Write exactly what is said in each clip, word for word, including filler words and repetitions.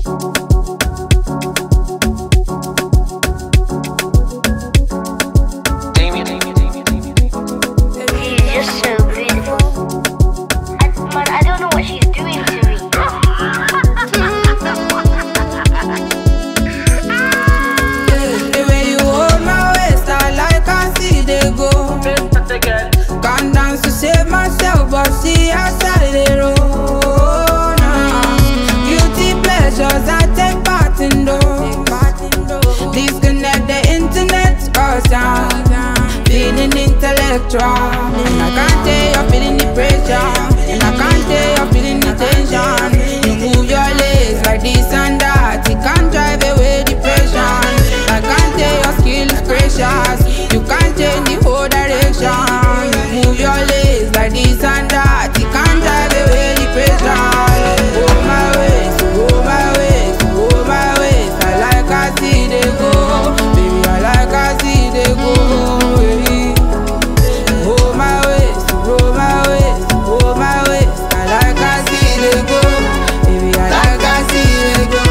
But see outside the road now. Guilty pleasures I take part in those. Disconnect the internet or sound. Feeling intellectual, and I can't tell you're feeling the pressure, and I can't tell you're feeling the tension. You move your legs like this and that, it can't drive away depression. I can't tell your skill is precious, you can't change the whole direction. You move your legs like this and that, it can't drive away depression. Go my ways, go my ways, go my ways. I like I see they go, baby. I like I see they go. Baby. Go my ways, go my ways, go my ways. I like I see they go, baby. I like I see they go.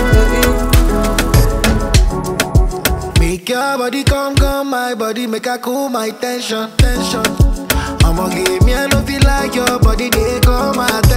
Baby. Make your body come, come, my body make I cool my tension, tension. I'ma give me a love feel like your body, they come my attention.